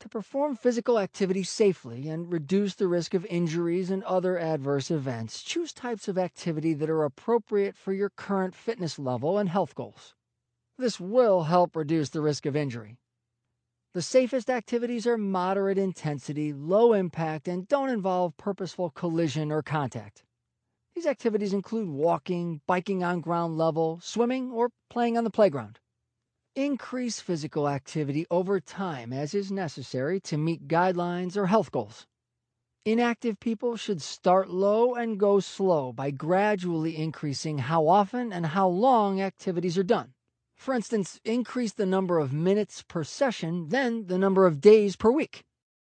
To perform physical activity safely and reduce the risk of injuries and other adverse events, choose types of activity that are appropriate for your current fitness level and health goals. This will help reduce the risk of injury. The safest activities are moderate intensity, low impact, and don't involve purposeful collision or contact. These activities include walking, biking on ground level, swimming, or playing on the playground. Increase physical activity over time as is necessary to meet guidelines or health goals. Inactive people should start low and go slow by gradually increasing how often and how long activities are done. For instance, increase the number of minutes per session, then the number of days per week.